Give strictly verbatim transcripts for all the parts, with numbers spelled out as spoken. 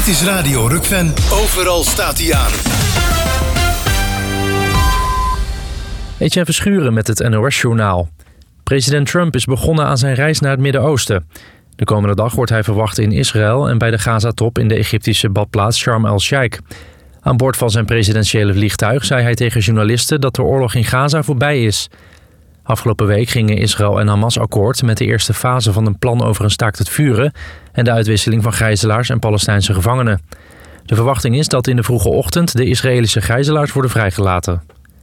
Dit is Radio Rukven. Overal staat hij aan. Etienne Verschuren met het N O S-journaal. President Trump is begonnen aan zijn reis naar het Midden-Oosten. De komende dag wordt hij verwacht in Israël en bij de Gaza-top in de Egyptische badplaats Sharm el-Sheikh. Aan boord van zijn presidentiële vliegtuig zei hij tegen journalisten dat de oorlog in Gaza voorbij is. Afgelopen week gingen Israël en Hamas akkoord met de eerste fase van een plan over een staakt het vuren en de uitwisseling van gijzelaars en Palestijnse gevangenen. De verwachting is dat in de vroege ochtend de Israëlische gijzelaars worden vrijgelaten.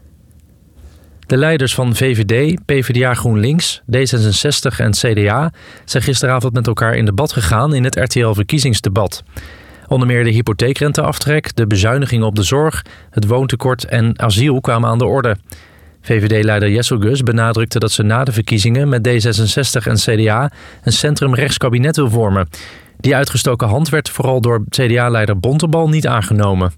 De leiders van V V D, PvdA GroenLinks, D zesenzestig en C D A zijn gisteravond met elkaar in debat gegaan in het R T L-verkiezingsdebat. Onder meer de hypotheekrenteaftrek, de bezuinigingen op de zorg, het woontekort en asiel kwamen aan de orde. V V D-leider Jesselgus benadrukte dat ze na de verkiezingen met D zesenzestig en C D A een centrumrechts kabinet wil vormen. Die uitgestoken hand werd vooral door C D A-leider Bontebal niet aangenomen.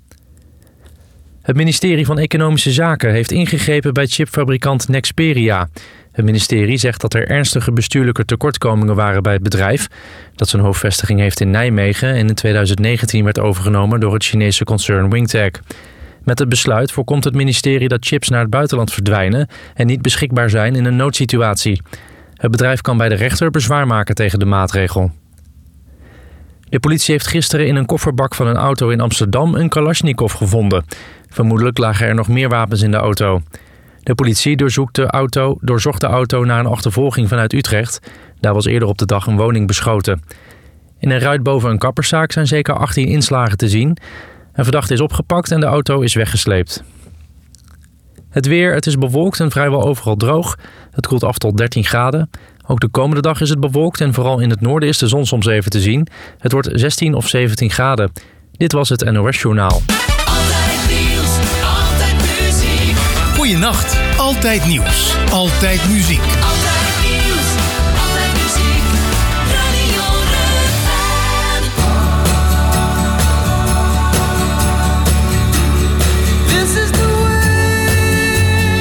Het ministerie van Economische Zaken heeft ingegrepen bij chipfabrikant Nexperia. Het ministerie zegt dat er ernstige bestuurlijke tekortkomingen waren bij het bedrijf, dat zijn hoofdvestiging heeft in Nijmegen en in tweeduizend negentien werd overgenomen door het Chinese concern Wingtech. Met het besluit voorkomt het ministerie dat chips naar het buitenland verdwijnen en niet beschikbaar zijn in een noodsituatie. Het bedrijf kan bij de rechter bezwaar maken tegen de maatregel. De politie heeft gisteren in een kofferbak van een auto in Amsterdam een Kalashnikov gevonden. Vermoedelijk lagen er nog meer wapens in de auto. De politie doorzoekt de auto, doorzocht de auto na een achtervolging vanuit Utrecht. Daar was eerder op de dag een woning beschoten. In een ruit boven een kapperszaak zijn zeker achttien inslagen te zien. Een verdachte is opgepakt en de auto is weggesleept. Het weer, het is bewolkt en vrijwel overal droog. Het koelt af tot dertien graden. Ook de komende dag is het bewolkt en vooral in het noorden is de zon soms even te zien. Het wordt zestien of zeventien graden. Dit was het N O S-journaal. Altijd nieuws, altijd muziek. Goeienacht, altijd nieuws, altijd muziek. Altijd nieuws, altijd muziek. Radio Rukven. This is the way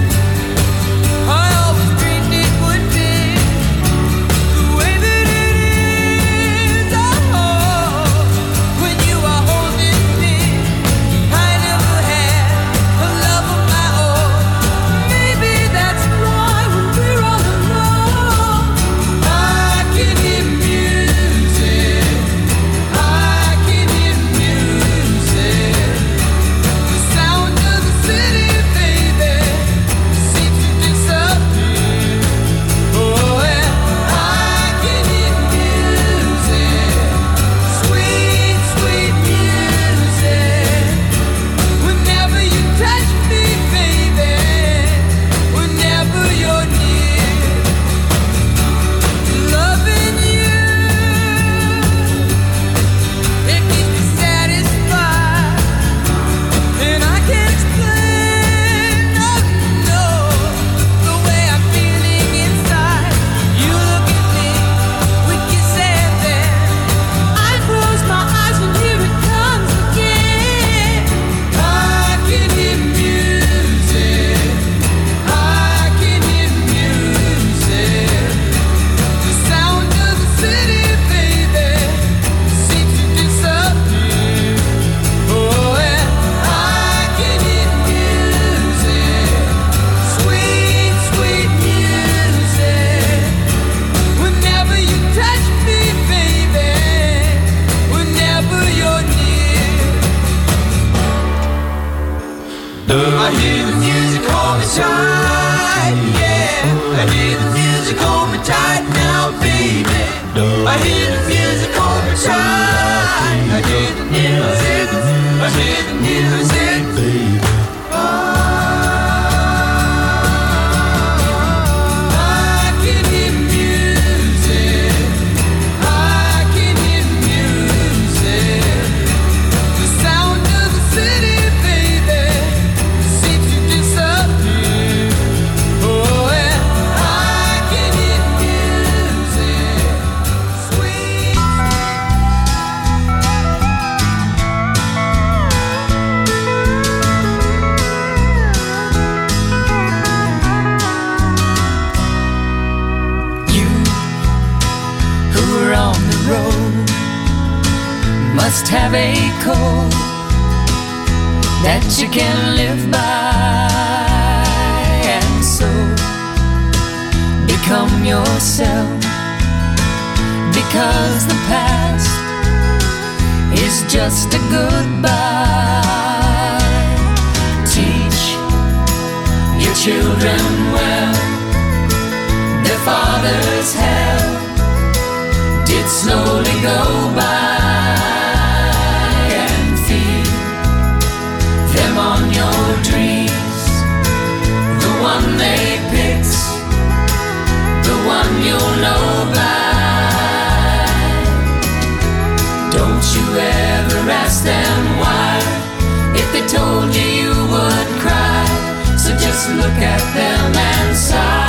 I always dreamed it would be. The way that it is, oh, when you are holding me. I never had a love of my own. Maybe that's why when we're on the must have a code that you can live by, and so become yourself, because the past is just a goodbye. Teach your children well, their father's hell did slowly go by, and feed them on your dreams, the one they picked, the one you'll know by. Don't you ever ask them why, if they told you you would cry, so just look at them and sigh.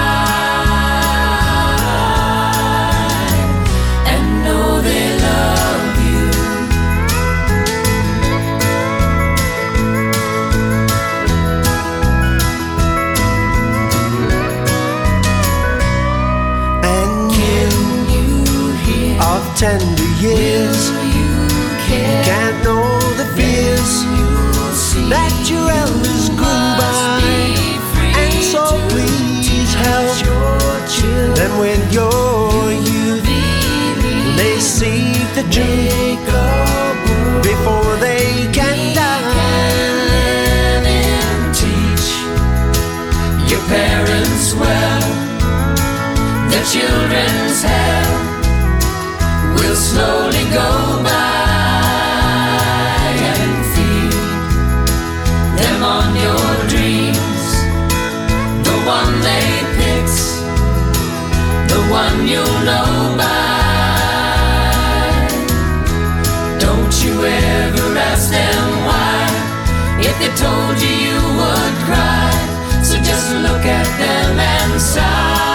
Tender years, can't know the fears that your elders grew by, and so please help them with your youth. They seek the truth before they can die. Teach your parents well, their children's hell will slowly go by, and feed them on your dreams, the one they picked, the one you'll know by. Don't you ever ask them why, if they told you you would cry, so just look at them and sigh.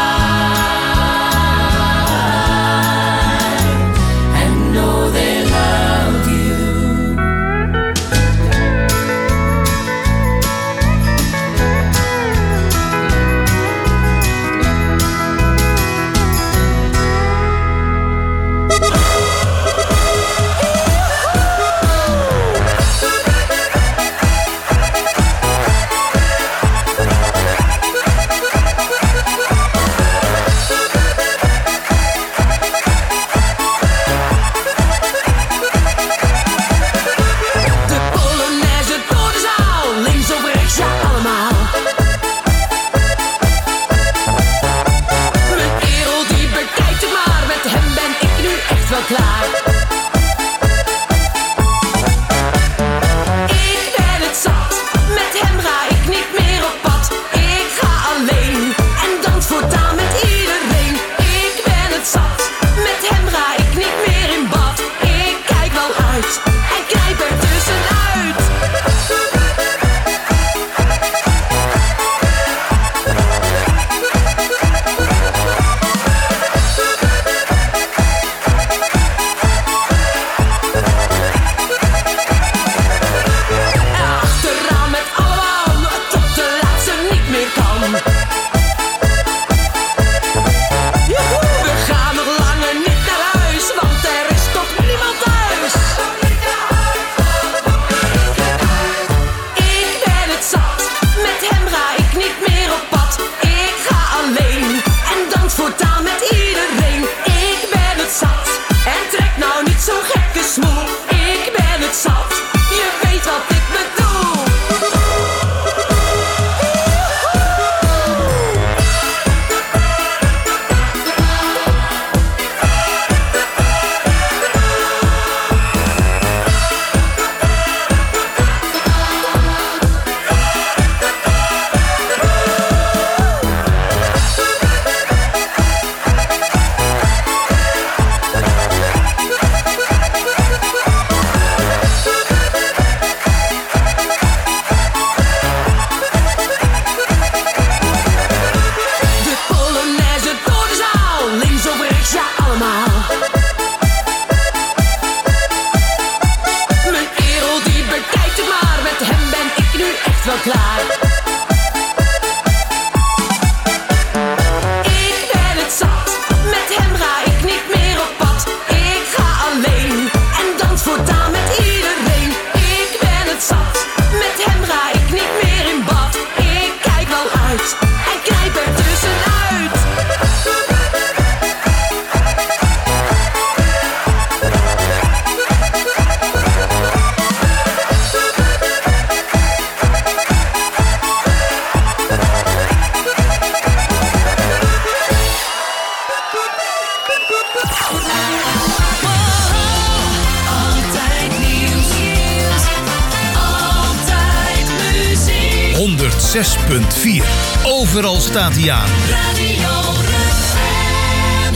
zes punt vier. Overal staat hij aan. Radio Refrain.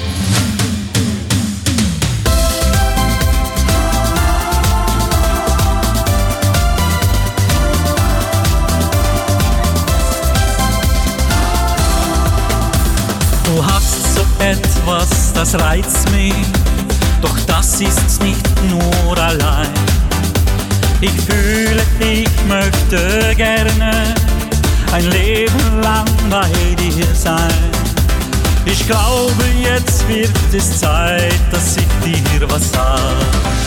Du hast so etwas, das reizt mich, doch das ist nicht nur allein. Ich fühle, ich möchte gerne ein Leben lang bei dir sein. Ich glaube, jetzt wird es Zeit, dass ich dir was sag.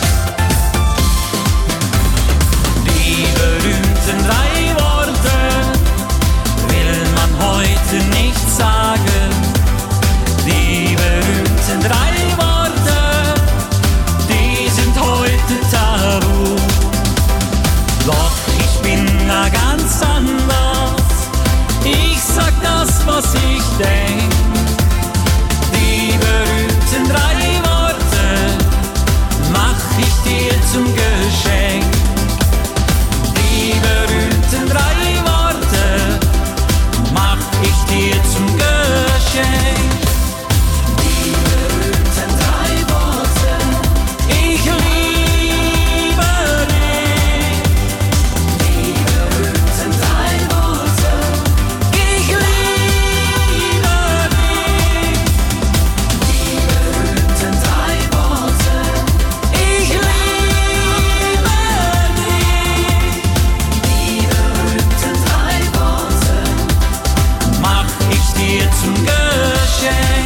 Die berühmten drei Worte will man heute nicht sagen. Die berühmten drei Worte, die sind heute tabu. Doch ich bin da ganz anders. Ich sag das, was ich denk. Die berühmten drei Worte mach ich dir zum Geschenk. Die berühmten drei Worte mach ich dir zum Geschenk. Die berühmten drei Worte, ich liebe dich. Die berühmten drei Worte, ich liebe dich. Die berühmten drei Worte, ich liebe dich. Die berühmten drei Worte mach ich dir zum Geschenk.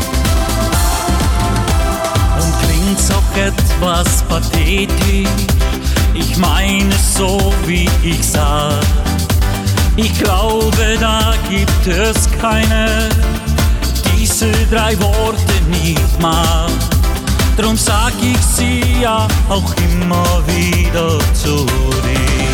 Und klingt's auch etwas pathetisch, ich meine so wie ich sag. Ich glaube, da gibt es keine, diese drei Worte nicht mag. Drum sag ich sie ja auch immer wieder zu dir.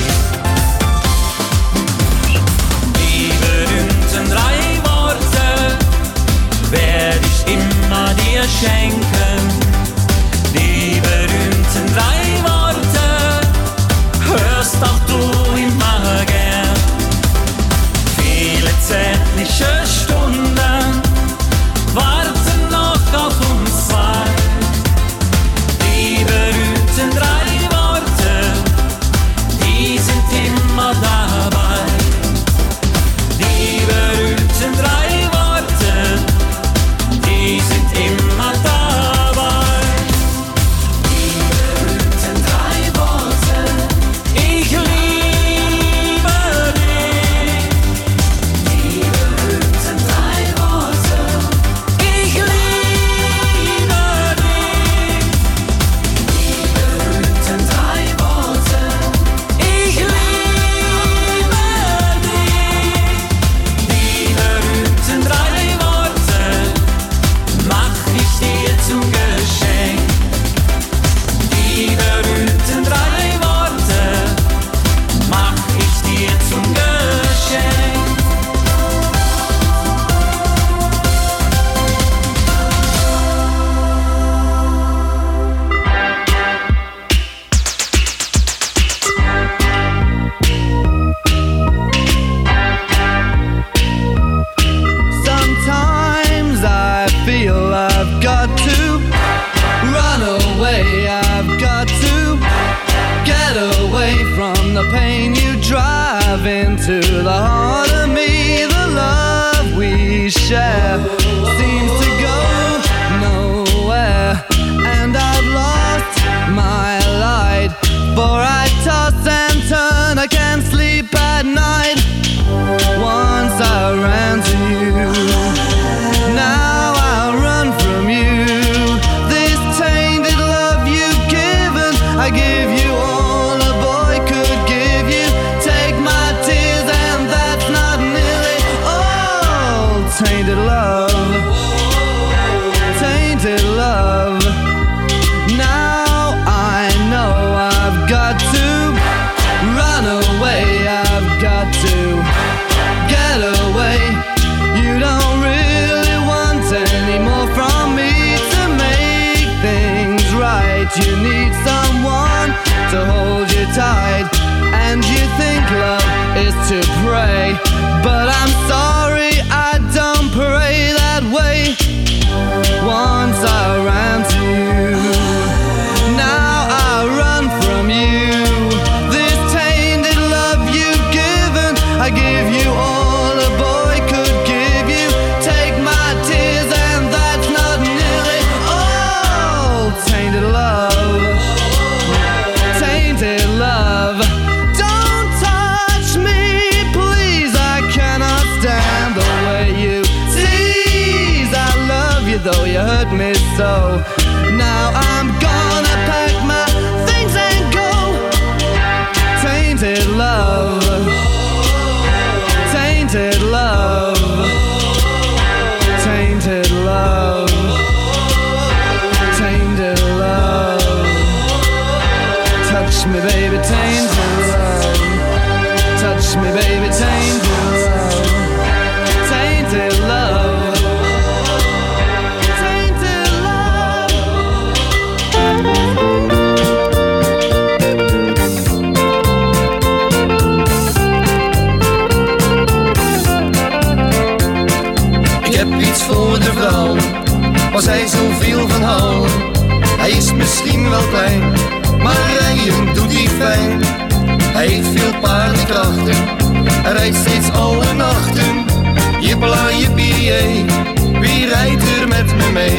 Die berühmten drei Worte werd ich immer dir schenken. Die berühmten drei Worte hörst auch du immer gern. Viele zärtliche Stunden warten noch auf uns zwei. Die berühmten drei Worte, die sind immer dabei. Die berühmten drei Worte, die sind immer dabei. Die berühmten drei Worte, ich liebe dich. Die berühmten drei Worte, ich liebe dich. Die berühmten drei Worte, ich liebe dich. Die berühmten drei Worte mach ich dir zum Geschenk. Die berühmten drei Worte mach ich dir zum Geschenk. Sometimes I feel I've got to run away. I've got to get away from the pain you drive into the heart of me. The love we share seems to go nowhere, and I've lost my light. For I toss and turn, I can't sleep at night. Once I ran to you, now I run from you. This tainted love you've given, I give you all a boy could give you. Take my tears and that's not nearly all. Tainted love, tainted love. Now I know I've got to run away. I've got to get away. You don't really want any more from me to make things right. You need someone to hold you tight, and you think love is to pray. but I'm sorry I don't pray that way. Once I ran to you, now I run from you. This tainted love you've given, I give you all a boy could give you. Take my tears and that's not nearly all. Tainted love, tainted love. Don't touch me, please, I cannot stand the way you tease. I love you though you hurt me so. Now I'm gonna pack my things and go. Tainted love, tainted love, tainted love, tainted love. Touch me baby, tainted love. Touch me baby, tainted love. Tainted love. Tainted love. Ik heb iets voor de vrouw, waar zij zoveel van houden. Hij is misschien wel klein, maar rijden doet hij fijn. Hij heeft veel paardenkrachten, hij rijdt steeds alle nachten. Jippela jippie jee, wie rijdt er met me mee?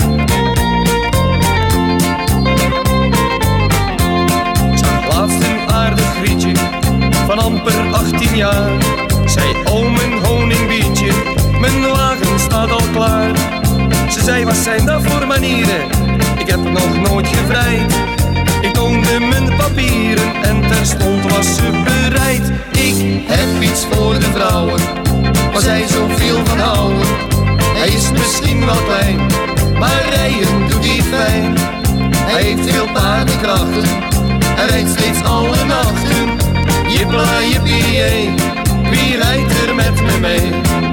Zag laatst een aardig grietje, van amper achttien jaar. Zei oom een honingbietje, mijn wagen staat al klaar. Ze zei wat zijn dat voor manieren, ik heb nog nooit gevrijd. Ik toonde mijn papieren en terstond was ze bereid. Ik heb iets voor de vrouwen, waar zij zoveel van houden. Hij is misschien wel klein, maar rijden doet hij fijn. Hij heeft veel paardenkrachten, hij rijdt steeds alle nachten. Jippela jippie jee, wie rijdt er met me mee?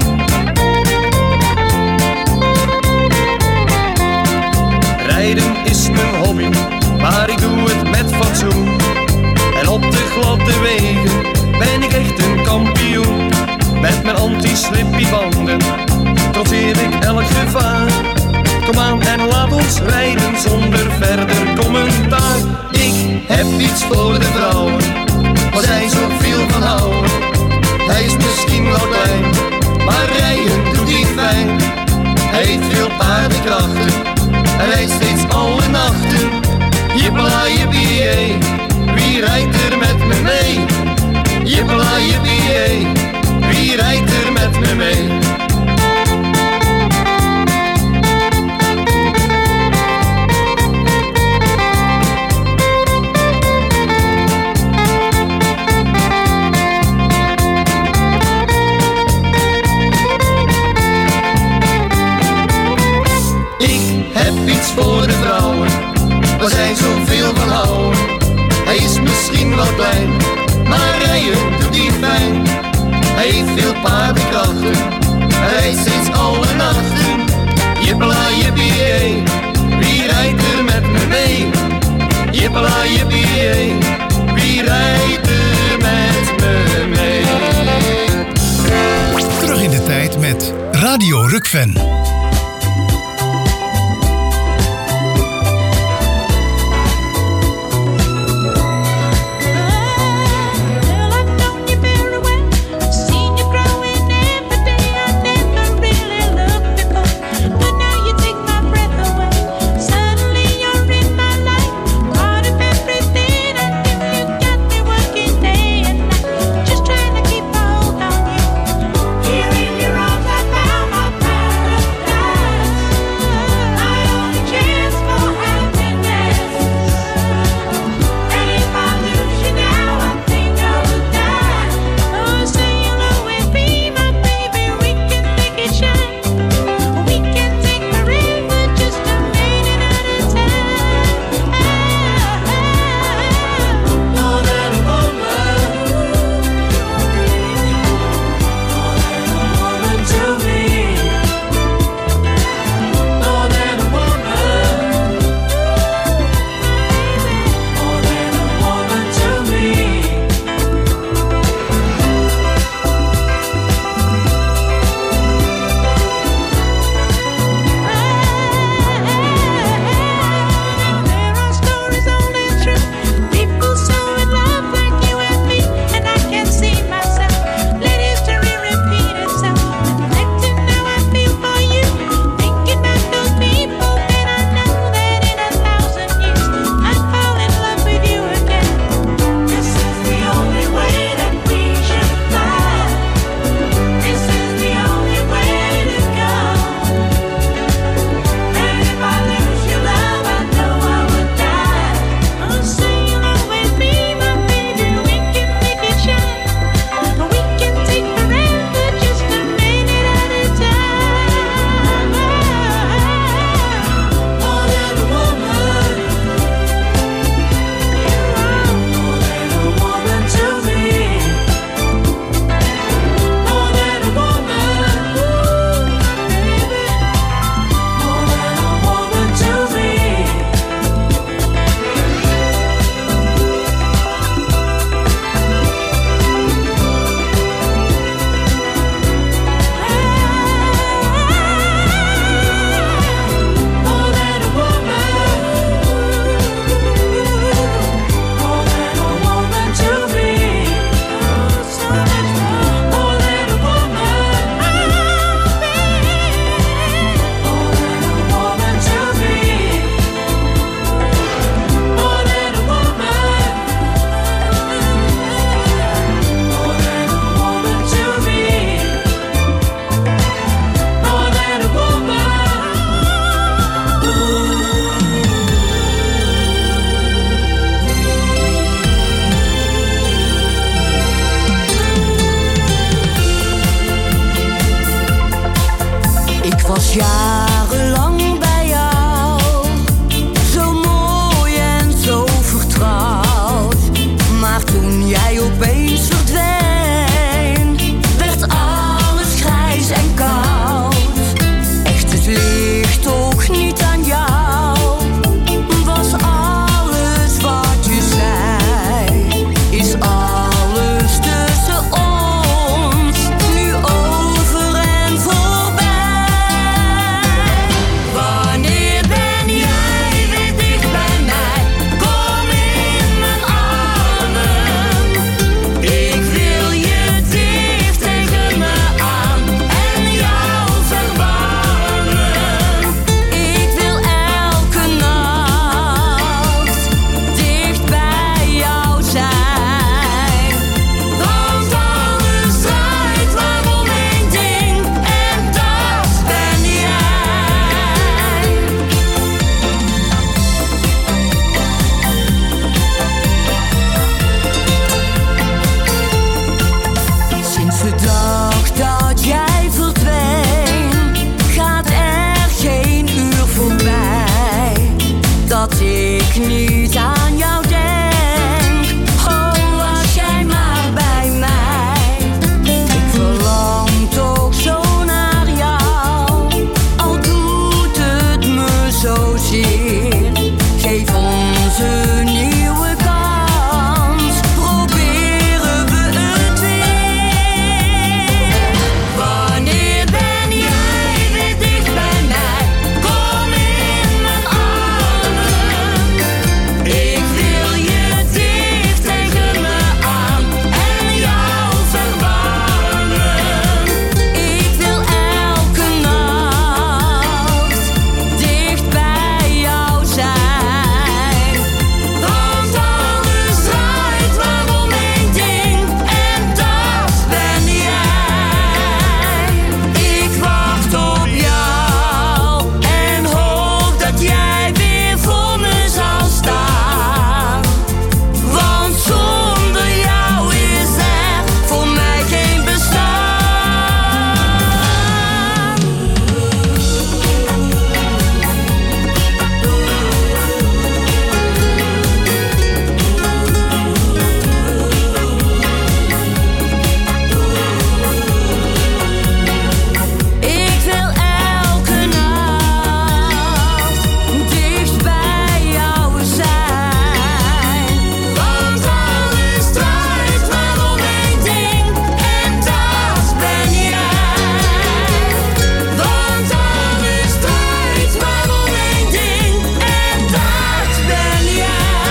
Rijden is mijn hobby, maar ik doe het met fatsoen. En op de gladde wegen ben ik echt een kampioen. Met mijn anti-slippy banden trotseer ik elk gevaar. Kom aan en laat ons rijden zonder verder commentaar. Ik heb iets voor de vrouwen, waar zij zoveel van houden. Hij is misschien wel klein, maar rijden doet hij fijn. Hij heeft veel paardenkrachten, hij rijdt steeds alle nachten. Jippela jippie jee, wie rijdt er met me mee? Jippela jippie jee, wie rijdt er met me mee? Iets voor de vrouwen, waar zij zoveel van houden. Hij is misschien wel klein, maar rijden doet hij fijn. Hij heeft veel paardenkrachten, hij rijdt steeds alle nachten. Jippela jippie jee, wie rijdt er met me mee? Jippela jippie jee, wie rijdt er met me mee? Terug in de tijd met Radio Rukven. Here in your arms I found my paradise. ik niet aan jou denk. Oh, als jij maar bij mij. Ik verlang toch zo naar jou. Al doet het me zozeer. Geef ons een nieuwe kans. Proberen we het weer. Wanneer ben jij weer dicht bij mij? Kom in mijn armen. Ik wil je dicht tegen me aan en jou verwarmen. Ik wil elke nacht dicht bij jou zijn. Want alles draait maar om één ding en dat ben jij. Ik wacht op jou en hoop dat jij weer voor me zal staan. Want zonder jou is er voor mij geen bestaan. Ik wil elke nacht dicht bij jou zijn. Want alles draait maar om één ding en dat ben jij. Want alles draait maar om één ding en dat ben jij.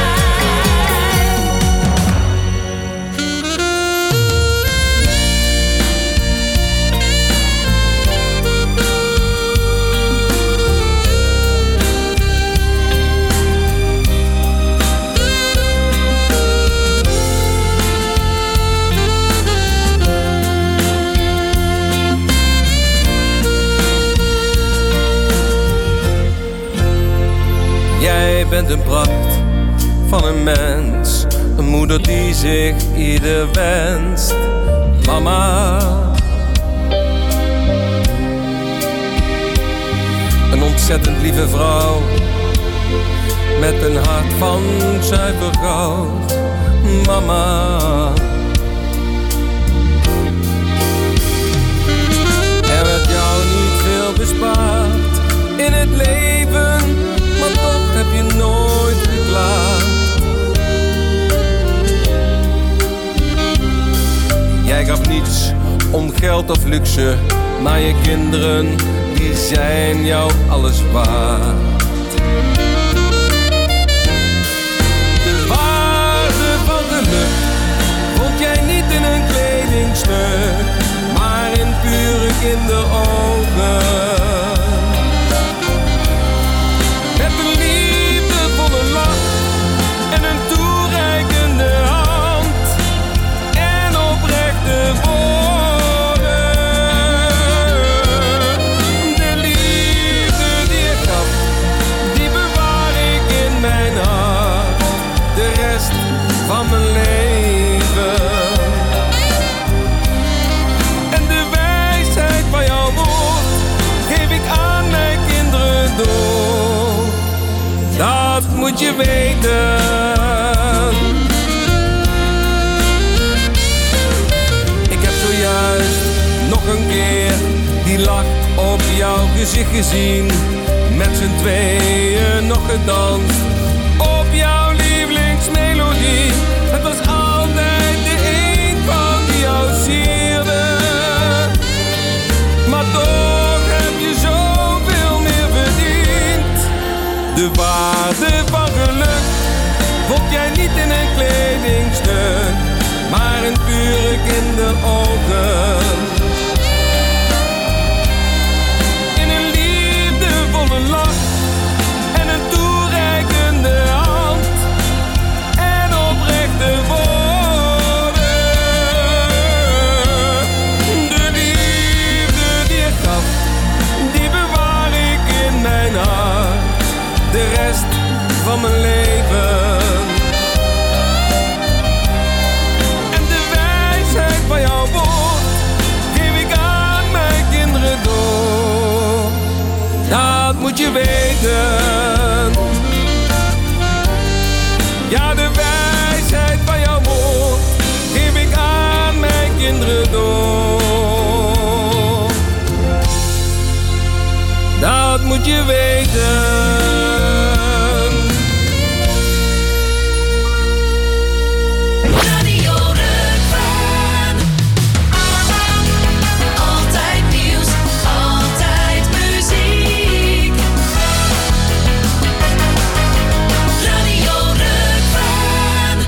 Jij bent een pracht van een mens, een moeder die zich ieder wenst. Mama, een ontzettend lieve vrouw met een hart van zuiver goud. Mama, er werd jou niet veel bespaard in het leven, maar toch heb je nooit geklaagd. Jij gaf niets om geld of luxe, maar je kinderen, die zijn jou alles waard. De waarde van geluk vond jij niet in een kledingstuk, maar in pure kinderogen. Met een liefdevolle lach en een toereikende hand en oprechte woorden. De liefde die ik gaf, die bewaar ik in mijn hart, de rest van mijn leven. En de wijsheid van jouw woord geef ik aan mijn kinderen door. Dat moet je weten. Ik heb zojuist nog een keer die lach op jouw gezicht gezien. Met z'n tweeën nog gedanst op jouw lievelingsmelodie. Het was altijd de een van die jou sierde. Maar toch heb je zoveel meer verdiend. De waarde van geluk vond jij niet in een kledingstuk, maar in pure kinderogen. In een liefdevolle lach en een toereikende hand en oprechte woorden. De liefde die je gaf, die bewaar ik in mijn hart, de rest van mijn leven. En de wijsheid van jouw woord moet je weten. Radio Rukven. Altijd nieuws, altijd muziek. Radio Rukven.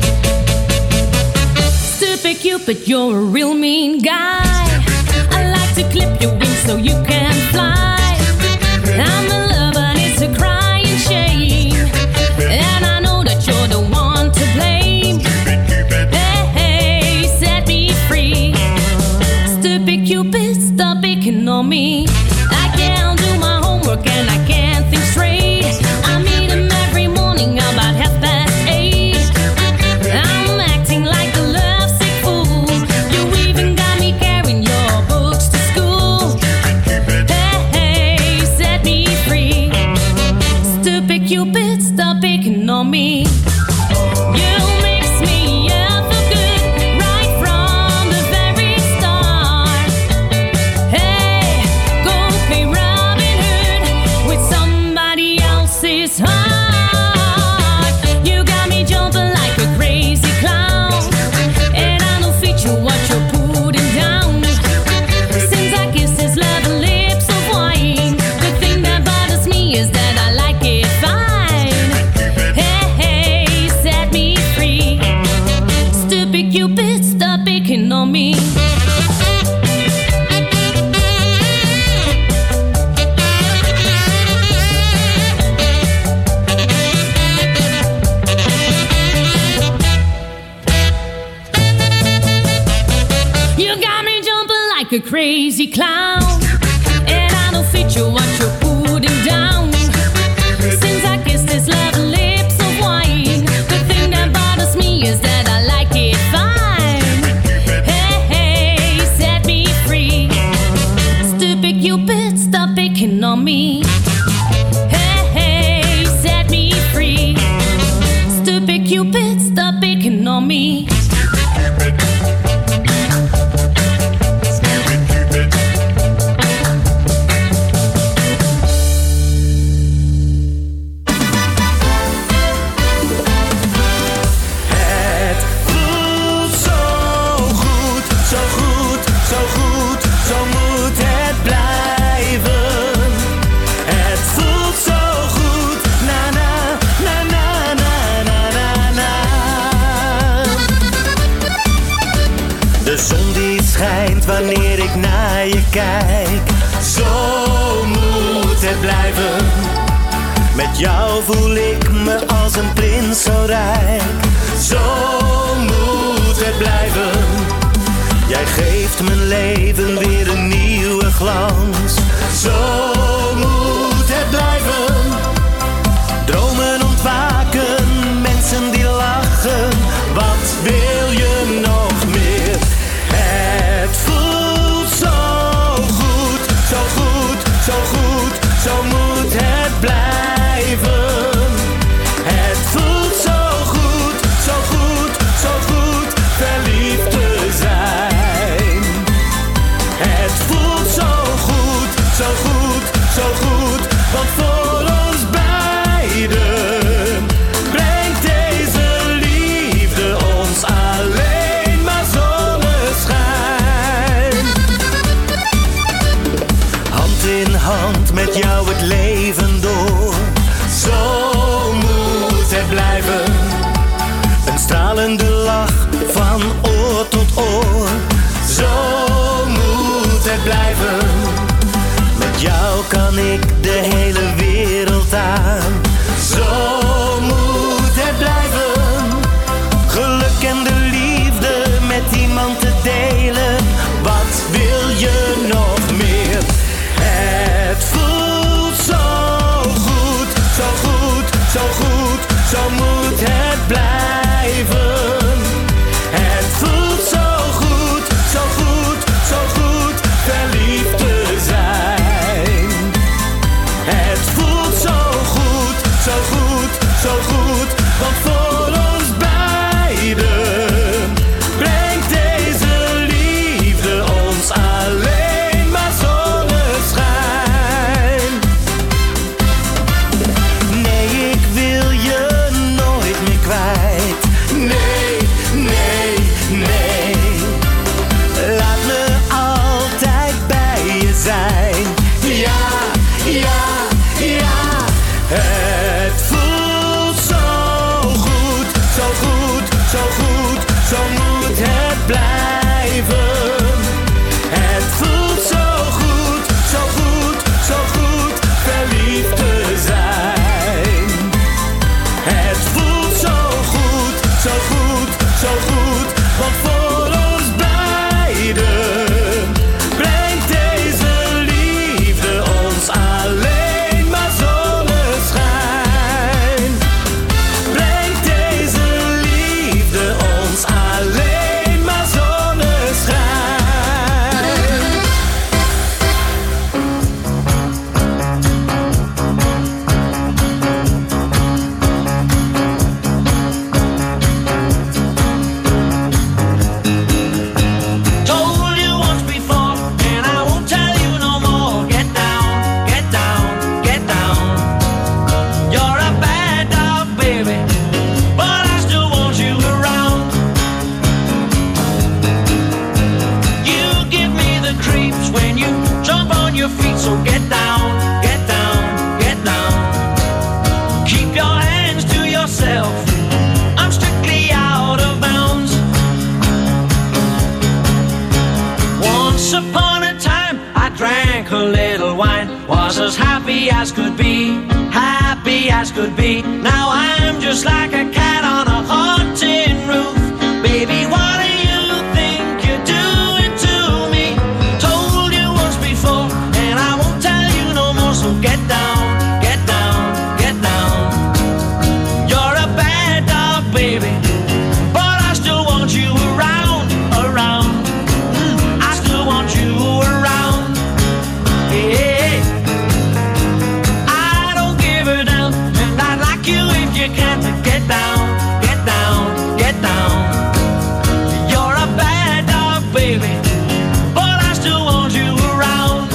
Stupid Cupid, you're a real mean guy. I like to clip your wings so you can fly. I'm in love and it's a crying shame. And I know that you're the one to blame. Hey, hey, set me free. Stupid Cupid, stop picking on me. I can't do my homework and I can't think straight. I meet him every morning about half past eight. I'm acting like a lovesick fool. You even got me carrying your books to school. Hey, hey, set me free. Stupid Cupid, stop picking on me. You mix me up for good right from the very start. Hey, go play Robin Hood with somebody else's heart. You got me jumping like a crazy clown, and I don't fit you what you're putting down. Since I kissed his lovely lips of wine, the thing that bothers me is that I like it fine. Hey, hey, set me free. Stupid Cupid, stop picking on me. You got me jumping like a crazy clown, and I don't fit you what you're putting down. Since I kissed his lovely lips of wine, the thing that bothers me is that I like it fine. Hey, hey, set me free. Stupid Cupid, stop picking on me. Hey, hey, set me free. Stupid Cupid, stop picking on me. Het voelt zo goed, zo goed, zo goed, zo moet het blijven. Het voelt zo goed, na na, na na, na na, na na. De zon die schijnt wanneer ik naar je kijk. Zo moet het blijven. Met jou voel ik me als een prins zo rijk. Zo moet het blijven. Jij geeft mijn leven weer een nieuwe glans. Zo moet het blijven. Dromen ontwaken, mensen die lachen. Wat wil je nog meer? Het voelt zo goed, zo goed, zo goed, zo moet het blijven. Het voelt zo goed, zo goed, zo goed, verliefd te zijn. Het voelt zo goed, zo goed, zo goed, want voor ons beiden brengt deze liefde ons alleen maar zonneschijn. Hand in hand met jou het leven door. Zo moet het blijven. Een stralende lach van oor tot oor. Zo moet het blijven. Met jou kan ik de hele wereld aan. Zo moet het blijven. Geluk en de liefde met iemand te delen. Wat wil je nog meer? Het voelt zo goed, zo goed, zo goed, zo moet het blijven. Het voelt zo goed, zo goed, zo goed, verliefd te zijn. Het voelt zo goed, happy as could be, happy as could be. Now I'm just like a cat on a haunted roof. Baby, what do you think you're doing to me? Told you once before, and I won't tell you no more, so get down, get down, get down. You're a bad dog, baby, but I still want you around, around. Mm, I still want you around. Yeah, I don't give a damn, and I'd like you if you can to get down, get down, get down. You're a bad dog, baby, but I still want you around.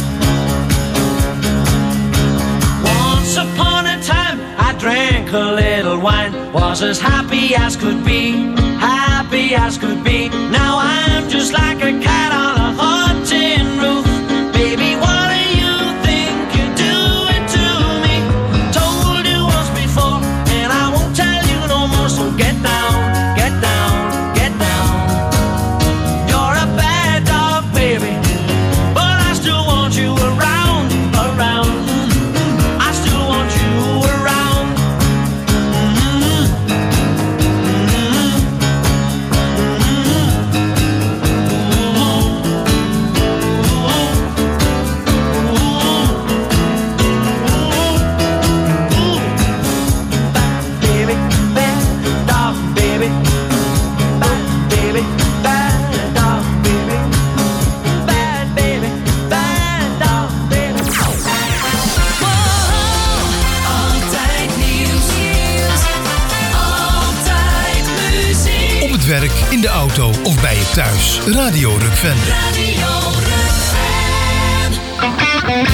Once upon a time, I drank a little wine, was as happy as could be, happy as could be. Now I'm just like a cat on a haunting roof. Baby, what do you think you're doing to me? Told you once before, and I won't tell you no more, so get down, get down, get down. You're a bad dog, baby, but I still want you around, around. Mm, I still want you around. Mm, baby, bad dog, baby, bad baby, bad dog, baby, bad baby, bad dog, baby. Altijd nieuws, altijd muziek. Op het werk, in de auto of bij je thuis. Radio Rukven. Radio Rukven.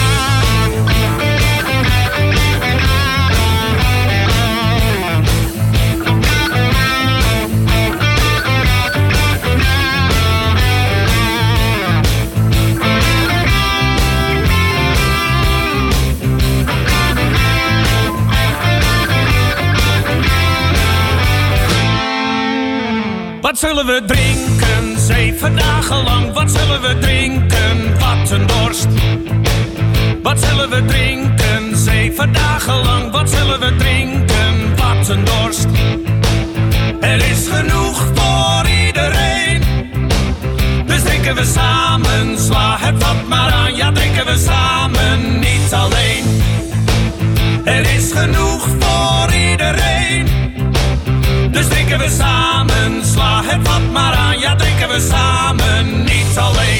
Wat zullen we drinken, zeven dagen lang? Wat zullen we drinken, wat een dorst? Wat zullen we drinken, zeven dagen lang? Wat zullen we drinken, wat een dorst? Er is genoeg voor iedereen, dus drinken we samen. Sla het vat maar aan, ja drinken we samen, niet alleen. Er is genoeg voor iedereen, dus drinken we samen, sla het vat maar aan, ja drinken we samen, niet alleen.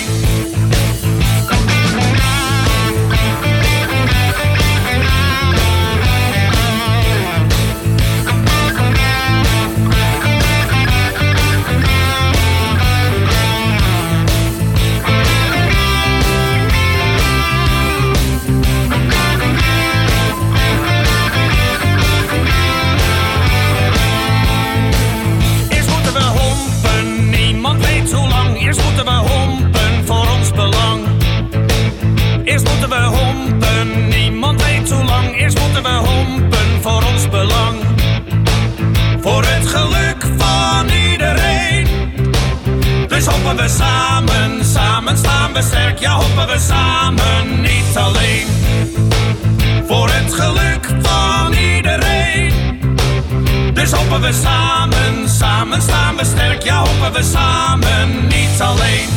Eerst moeten we hompen voor ons belang. Eerst moeten we hompen, niemand weet hoe lang. Eerst moeten we hompen voor ons belang. Voor het geluk van iedereen. Dus hoppen we samen, samen staan we sterk. Ja, hoppen we samen, niet alleen. Voor het geluk van iedereen. Dus hoppen we samen, samen staan we sterk. Ja, hoppen we samen, niet alleen.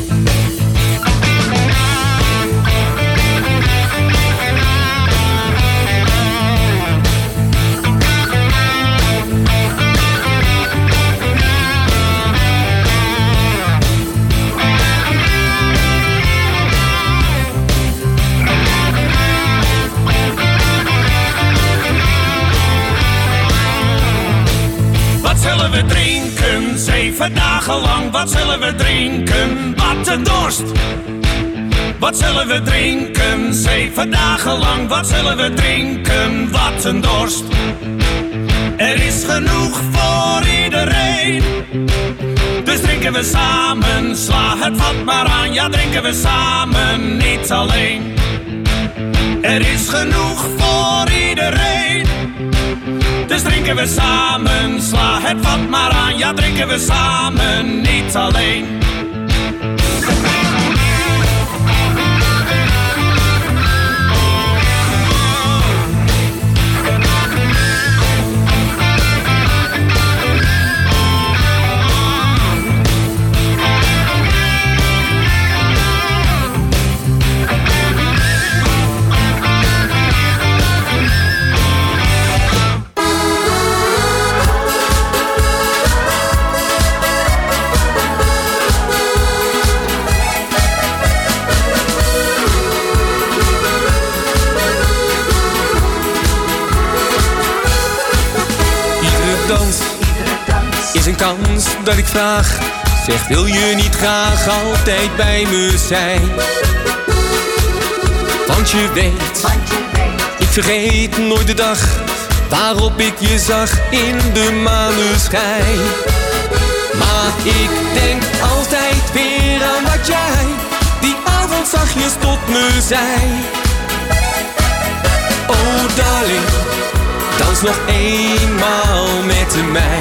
Wat zullen we drinken, zeven dagen lang? Wat zullen we drinken, wat een dorst? Wat zullen we drinken, zeven dagen lang? Wat zullen we drinken, wat een dorst? Er is genoeg voor iedereen, dus drinken we samen. Sla het vat maar aan, ja drinken we samen, niet alleen. Er is genoeg voor iedereen, dus drinken we samen. Sla het vat maar aan, ja drinken we samen, niet alleen. dans is een kans dat ik vraag. Zeg, wil je niet graag altijd bij me zijn? Want je weet, ik vergeet nooit de dag waarop ik je zag in de maneschijn. Maar ik denk altijd weer aan wat jij die avond zachtjes tot me zei. Oh darling, dans nog eenmaal met mij.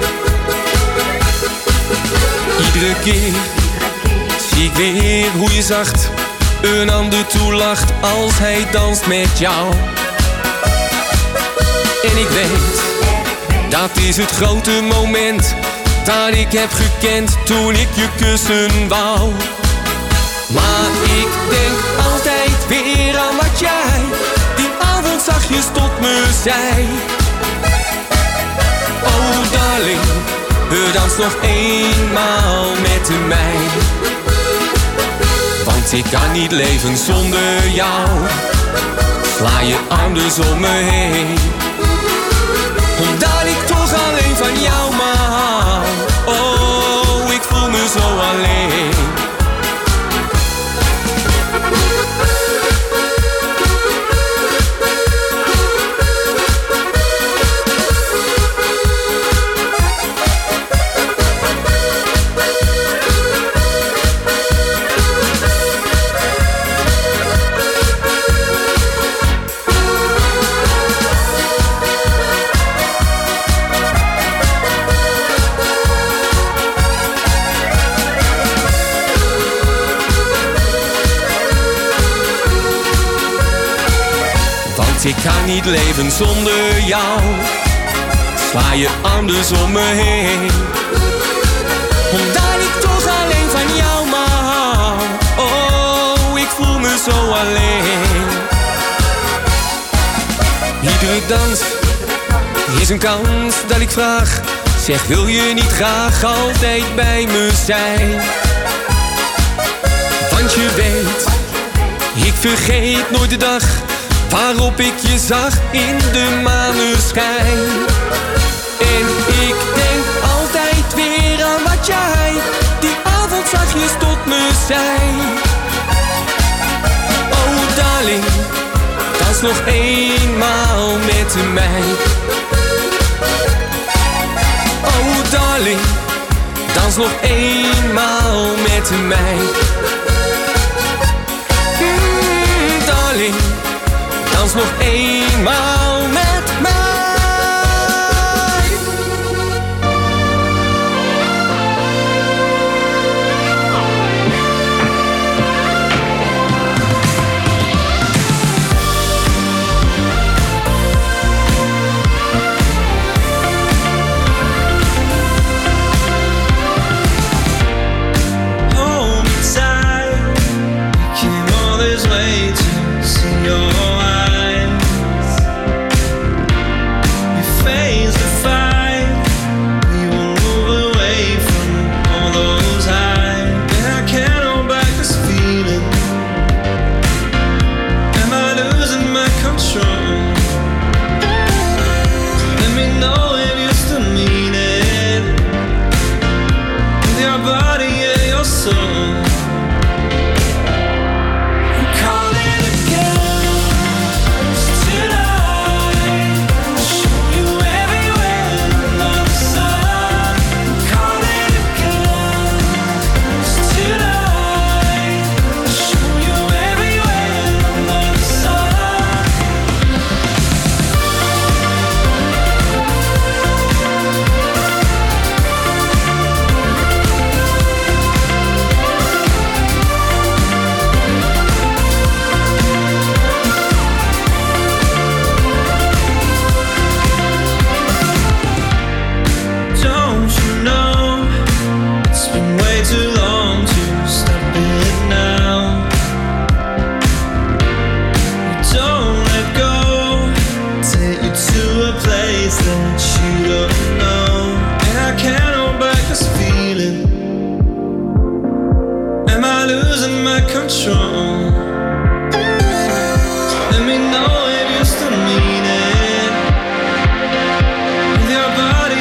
Iedere keer zie ik weer hoe je zacht een ander toelacht als hij danst met jou. En ik weet, dat is het grote moment dat ik heb gekend toen ik je kussen wou. Maar ik denk altijd weer aan wat jij die avond zachtjes tot me zei. Oh darling, we dans nog eenmaal met mij. Want ik kan niet leven zonder jou. Sla je arm dus om me heen, omdat ik toch alleen van jou maar hou. Oh, ik voel me zo alleen. Ik kan niet leven zonder jou. Sla je arm dus om me heen, omdat ik toch alleen van jou maar hou. Oh, ik voel me zo alleen. Iedere dans is een kans dat ik vraag. Zeg, wil je niet graag altijd bij me zijn? Want je weet, ik vergeet nooit de dag waarop ik je zag in de maneschijn. En ik denk altijd weer aan wat jij die avond zachtjes tot me zei. Oh darling, dans nog eenmaal met mij. Oh darling, dans nog eenmaal met mij. Mm, darling, dans nog eenmaal met mij. Hold me tight, came all this way to see your Let me know if you still mean it. With your body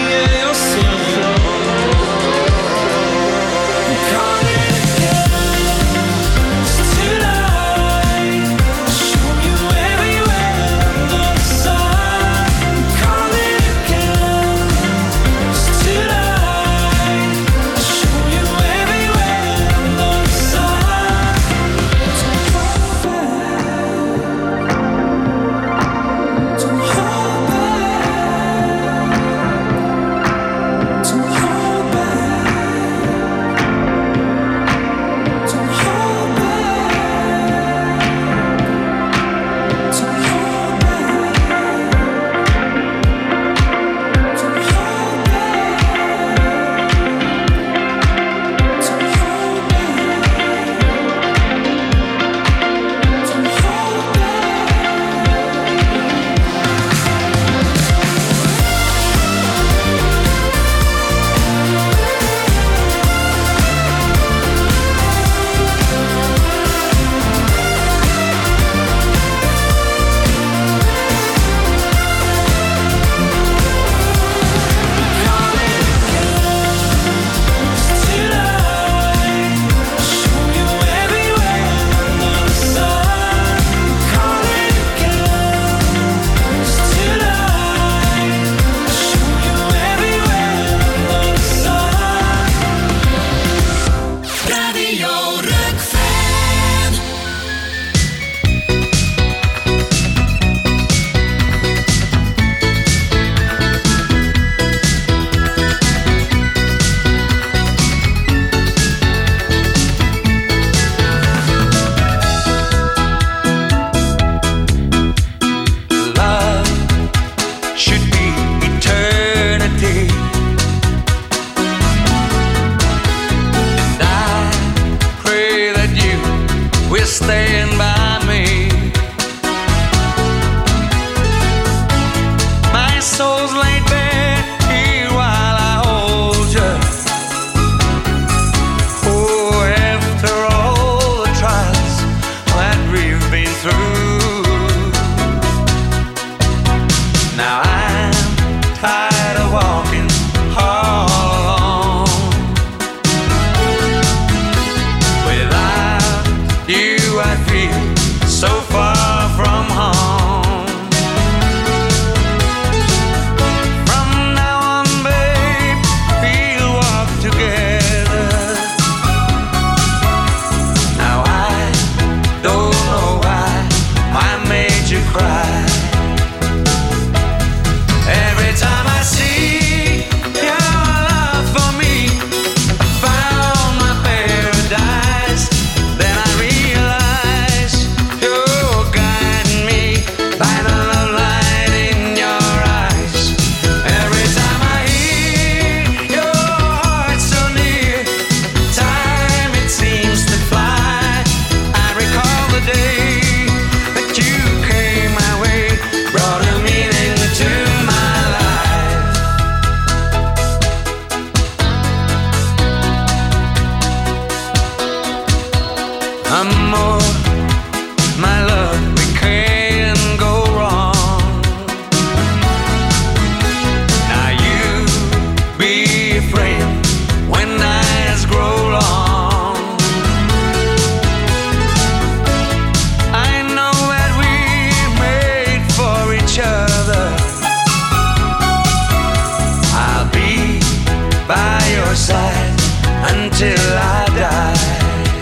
side until I die.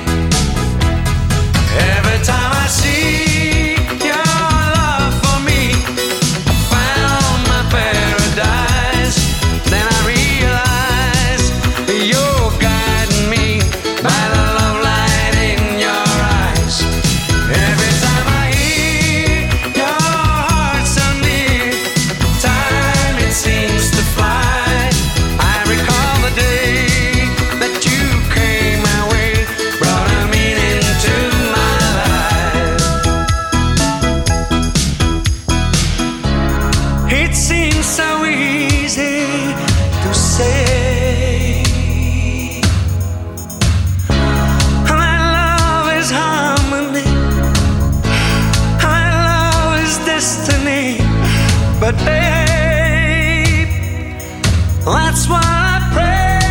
Every time I see your love for me, I found my paradise. Then I realize you're guiding me by the love light in your eyes. Every time I hear your heart so near, time it seems to fly. I recall the day that you came my way, brought a meaning to my life. It seems so easy to say my love is harmony, my love is destiny, but babe, that's why I pray.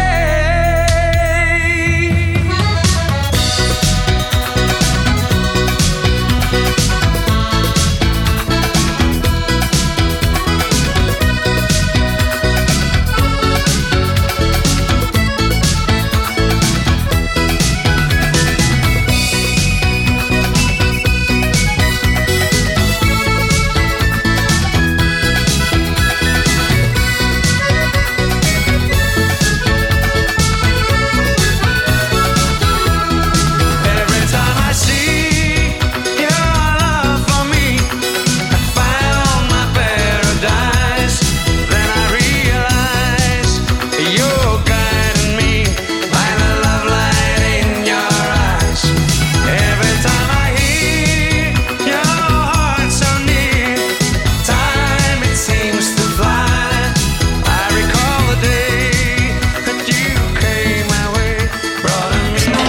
Every time I see your love for me, I found my paradise. Then I realize you're guiding me by the love light in your eyes. Every time I hear your heart so near, time it seems to fly. I recall the day that you came my way, brought a meaning.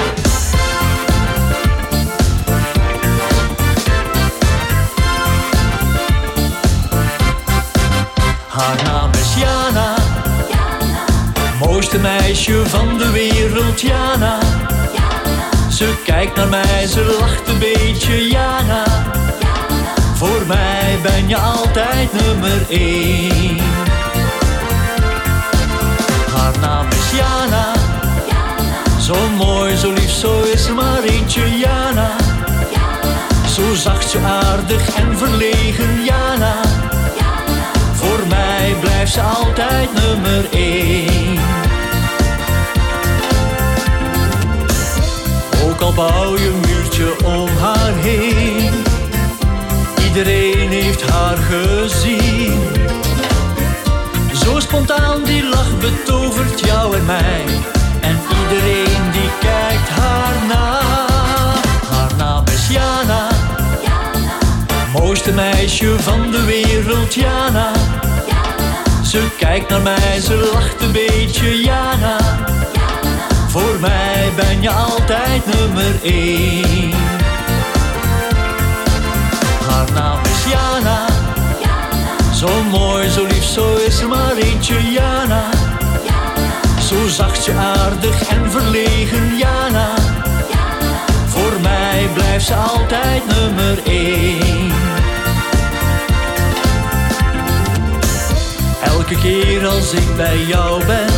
Haar naam is Jana, mooiste meisje van de wereld, Jana. Ze kijkt naar mij, ze lacht een beetje, Jana. Voor mij ben je altijd nummer één. Haar naam is Jana, zo mooi, zo lief, zo is er maar eentje, Jana. Zo zacht, zo aardig en verlegen, Jana. Voor mij blijft ze altijd nummer één. Ook al bouw je een muurtje om haar heen, iedereen heeft haar gezien. Zo spontaan die lach betovert jou en mij, en iedereen die kijkt haar na. Haar naam is Jana, mooiste meisje van de wereld, Jana. Ze kijkt naar mij, ze lacht een beetje, Jana. Voor mij ben je altijd nummer één. Haar naam is Jana, zo mooi, zo lief, zo is er maar eentje, Jana. Zo zacht, zo aardig en verlegen, Jana. Voor mij blijft ze altijd nummer één. Elke keer als ik bij jou ben,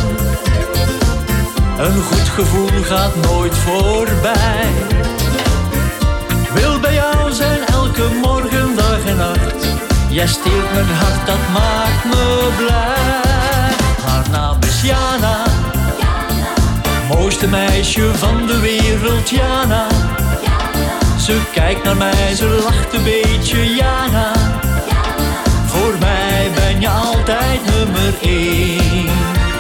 een goed gevoel gaat nooit voorbij. Wil bij jou zijn elke morgen, dag en nacht. Jij steelt mijn hart, dat maakt me blij. Haar naam is Jana, mooiste meisje van de wereld, Jana. Ze kijkt naar mij, ze lacht een beetje, Jana. Voor mij ben je altijd nummer één.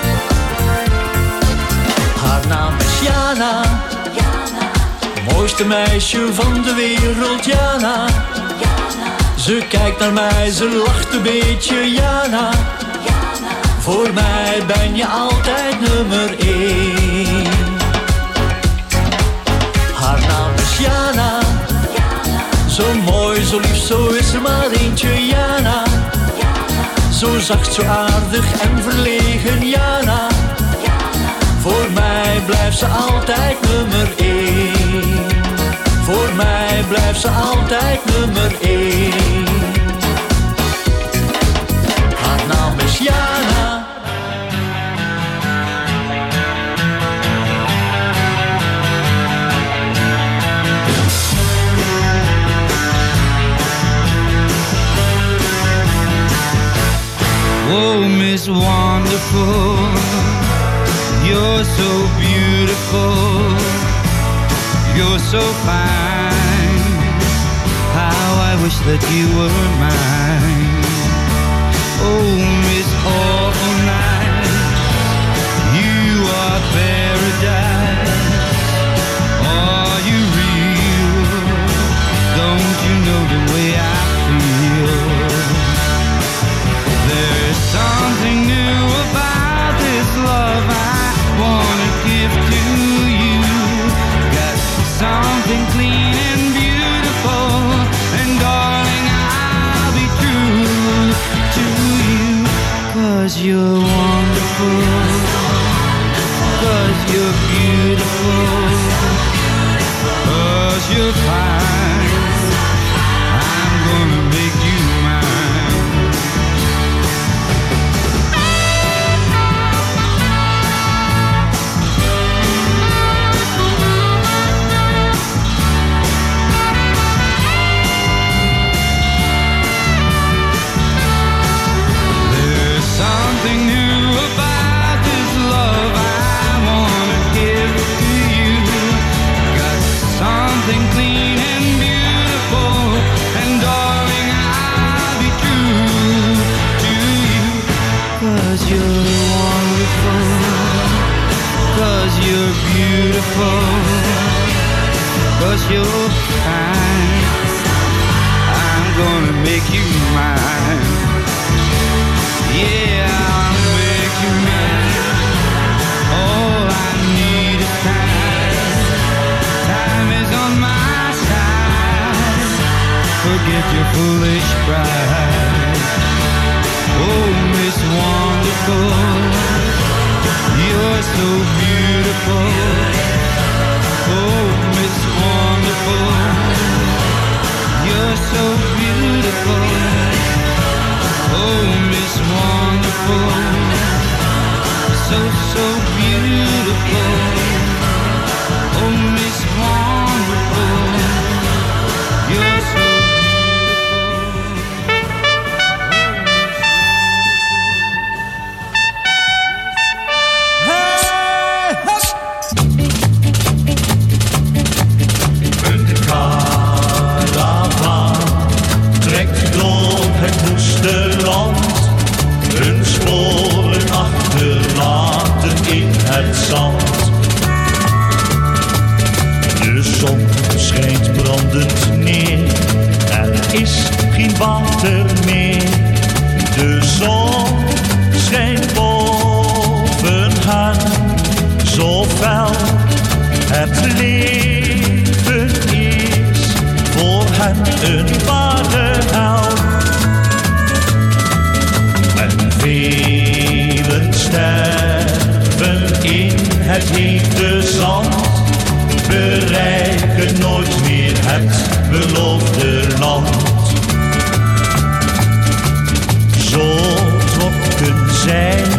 Haar naam is Jana, mooiste meisje van de wereld, Jana. Ze kijkt naar mij, ze lacht een beetje, Jana. Voor mij ben je altijd nummer één. Haar naam is Jana, zo mooi, zo lief, zo is er maar eentje, Jana. Zo zacht, zo aardig en verlegen, Jana. Voor mij blijft ze altijd nummer één. Voor mij blijft ze altijd nummer één. Haar naam is Jana. wonderful. You're so beautiful. You're so fine. How I wish that you were mine. Oh, Miss Awful Night, you are paradise. Are you real? Don't you know the way I feel? There's something new about this love I wanna give to you. Got something clean and beautiful, and darling, I'll be true to you. 'Cause you're wonderful, 'cause you're beautiful, 'cause you're fine. I'm gonna make you mine. There's something new about this love I wanna give to you. Got something clean and beautiful, and darling, I'll be true to you. 'Cause you're wonderful, 'cause you're beautiful, 'cause you're fine. I'm gonna make you mine. Yeah, I'll make you mine. All I need is time. Time is on my side. Forget your foolish pride. Oh, Miss Wonderful, you're so beautiful. Oh, Miss Wonderful, you're so beautiful. Oh, Miss Wonderful, so, so beautiful. Oh, Miss Wonderful, you're so Een karavaan trekt door het woeste land, hun sporen achterlaten in het zand. De zon schijnt brandend neer, er is geen water meer. De zon schijnt boven hen, zo fel het leven is voor hen een ware hel. En velen sterven in het hete zand, bereiken nooit meer het beloofde land. Zo trokken zij